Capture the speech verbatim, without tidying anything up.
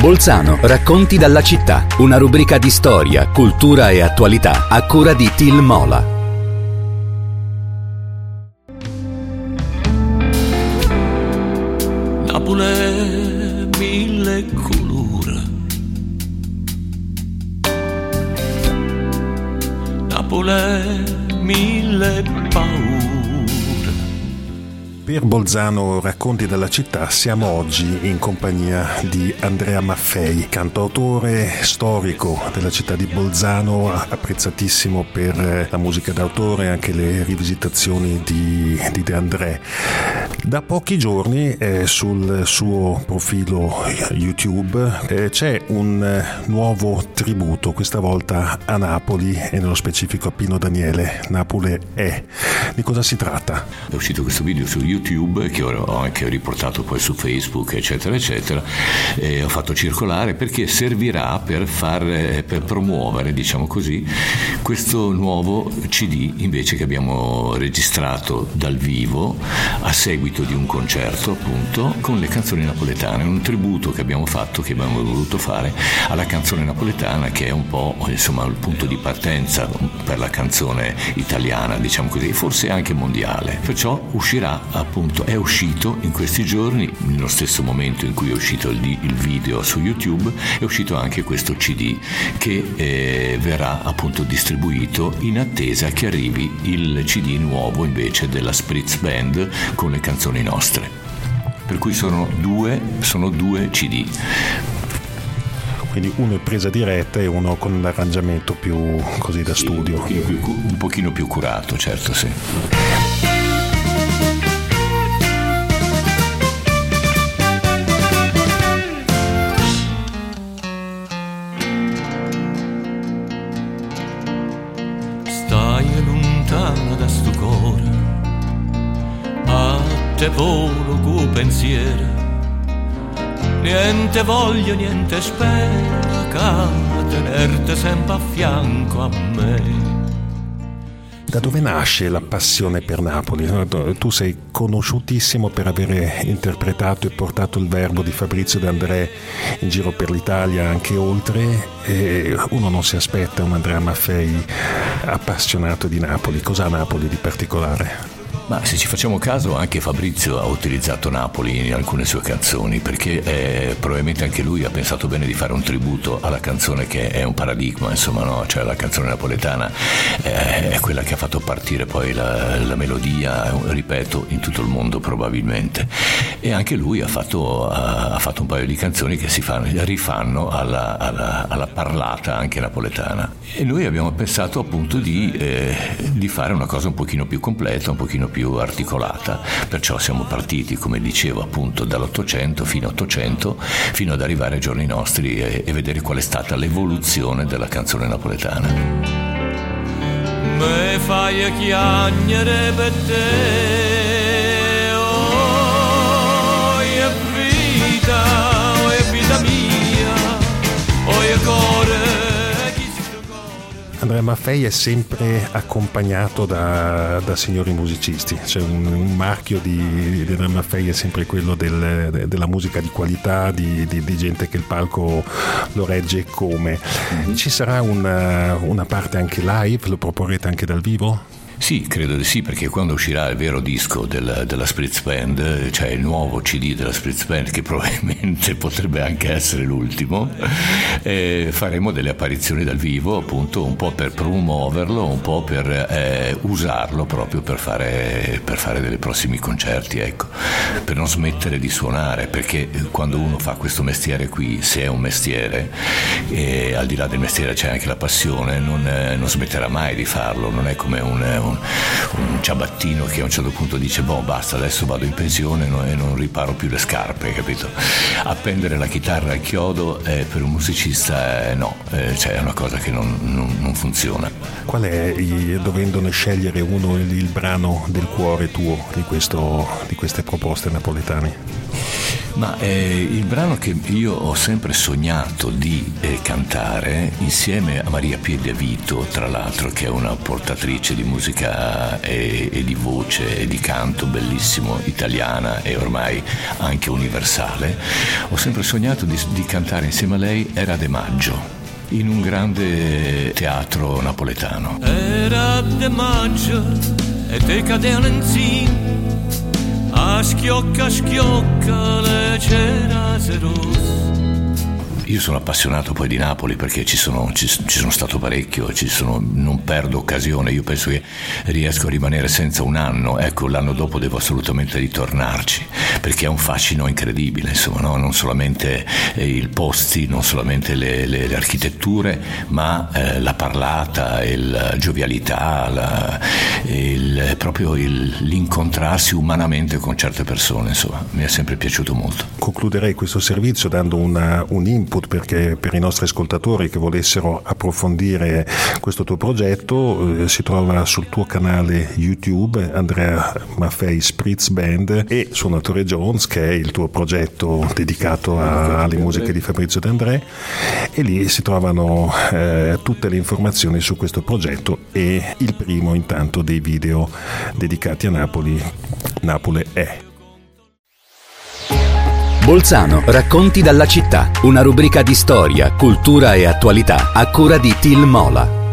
Bolzano, racconti dalla città. Una rubrica di storia, cultura e attualità a cura di Til Mola. Napoli mille colore, Napoli mille paure. Per Bolzano, racconti dalla città, siamo oggi in compagnia di Andrea Maffei, cantautore storico della città di Bolzano, apprezzatissimo per la musica d'autore e anche le rivisitazioni di, di De André. Da pochi giorni eh, sul suo profilo YouTube eh, c'è un nuovo tributo, questa volta a Napoli e nello specifico a Pino Daniele. Napoli è. Di cosa si tratta? È uscito questo video su YouTube che ho anche riportato poi su Facebook, eccetera eccetera, e ho fatto circolare perché servirà per far per promuovere, diciamo così, questo nuovo C D invece che abbiamo registrato dal vivo a seguito di un concerto, appunto, con le canzoni napoletane, un tributo che abbiamo fatto, che abbiamo voluto fare alla canzone napoletana, che è un po', insomma, il punto di partenza per la canzone italiana, diciamo così, forse anche mondiale. Perciò uscirà, appunto, è uscito in questi giorni, nello stesso momento in cui è uscito il, il video su YouTube, è uscito anche questo C D che eh, verrà appunto distribuito in attesa che arrivi il C D nuovo invece della Spritz Band con le canzoni nostre. Per cui sono due, sono due C D. Quindi uno è presa diretta e uno con l'arrangiamento più così da studio. Sì, un, pochino più, un pochino più curato, certo, sì. Stai lontana da sto cuore, a te volo cu pensiero, niente voglio, niente spero, che tenerte sempre a fianco a me. Da dove nasce la passione per Napoli? Tu sei conosciutissimo per avere interpretato e portato il verbo di Fabrizio De André in giro per l'Italia, anche oltre, e uno non si aspetta un Andrea Maffei appassionato di Napoli. Cos'ha Napoli di particolare? Ma se ci facciamo caso, anche Fabrizio ha utilizzato Napoli in alcune sue canzoni, perché eh, probabilmente anche lui ha pensato bene di fare un tributo alla canzone che è un paradigma, insomma, no? Cioè la canzone napoletana eh, è quella che ha fatto partire poi la, la melodia, ripeto, in tutto il mondo probabilmente. E anche lui ha fatto, ha, ha fatto un paio di canzoni che si fanno, rifanno alla, alla, alla parlata anche napoletana. E noi abbiamo pensato appunto di, eh, di fare una cosa un pochino più completa, un pochino più più articolata, perciò siamo partiti, come dicevo, appunto dall'Ottocento fino all'Ottocento, fino ad arrivare ai giorni nostri e, e vedere qual è stata l'evoluzione della canzone napoletana. Me fai chiagnere per te, oh, è vita, oh, è vita mia, oh, è cuore. Andrea Maffei è sempre accompagnato da, da signori musicisti, cioè un, un marchio di, di Andrea Maffei è sempre quello del, de, della musica di qualità, di, di, di gente che il palco lo regge come. Mm-hmm. Ci sarà una, una parte anche live, lo proporrete anche dal vivo? Sì, credo di sì, perché quando uscirà il vero disco del, della Spritz Band, cioè il nuovo C D della Spritz Band, che probabilmente potrebbe anche essere l'ultimo, eh, faremo delle apparizioni dal vivo, appunto, un po' per promuoverlo, un po' per eh, usarlo proprio per fare, per fare dei prossimi concerti, ecco, per non smettere di suonare, perché quando uno fa questo mestiere qui, se è un mestiere, e al di là del mestiere c'è anche la passione, non, eh, non smetterà mai di farlo, non è come un Un, un ciabattino che a un certo punto dice boh basta, adesso vado in pensione e non riparo più le scarpe, capito? Appendere la chitarra al chiodo eh, per un musicista eh, no, eh, cioè è una cosa che non, non, non funziona. Qual è, dovendone scegliere uno, il, il brano del cuore tuo di, questo, di queste proposte napoletane? Ma eh, il brano che io ho sempre sognato di eh, cantare insieme a Maria Pia De Vito, tra l'altro, che è una portatrice di musica e, e di voce e di canto bellissimo, italiana e ormai anche universale, ho sempre sognato di, di cantare insieme a lei Era de Maggio in un grande teatro napoletano. Era de maggio e te cadevano insieme, a schiocca a schiocca le cerase rosse. Io sono appassionato poi di Napoli perché ci sono, ci, ci sono stato parecchio, ci sono, non perdo occasione, io penso che riesco a rimanere senza un anno, ecco, l'anno dopo devo assolutamente ritornarci, perché è un fascino incredibile, insomma, no? Non solamente eh, i posti, non solamente le, le, le architetture, ma eh, la parlata, la giovialità, la, il, proprio il, l'incontrarsi umanamente con certe persone, insomma, mi è sempre piaciuto molto. Concluderei questo servizio dando una, un input perché per i nostri ascoltatori che volessero approfondire questo tuo progetto eh, si trova sul tuo canale YouTube Andrea Maffei Spritz Band e Suonatore Jones, che è il tuo progetto dedicato a, alle musiche di Fabrizio De André, e lì si trovano eh, tutte le informazioni su questo progetto e il primo intanto dei video dedicati a Napoli, Napoli è. Bolzano, racconti dalla città, una rubrica di storia, cultura e attualità a cura di Til Mola.